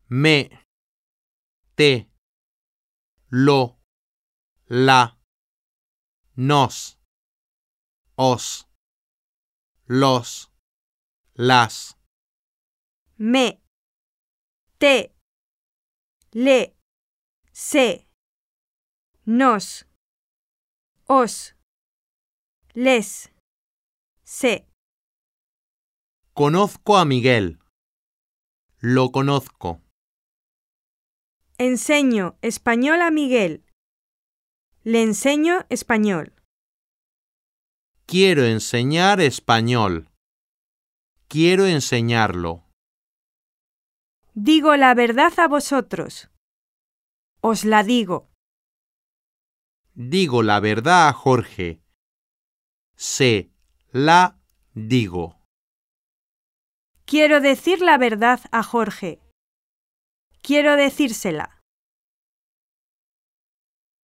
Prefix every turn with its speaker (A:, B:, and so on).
A: me, te, lo, la, nos, os, los, las.
B: Me, te, le, se, nos, os, les, se.
A: Conozco a Miguel. Lo conozco.
B: Enseño español a Miguel. Le enseño español.
A: Quiero enseñar español. Quiero enseñarlo.
B: Digo la verdad a vosotros. Os la digo.
A: Digo la verdad a Jorge. Se la digo.
B: Quiero decir la verdad a Jorge. Quiero decírsela.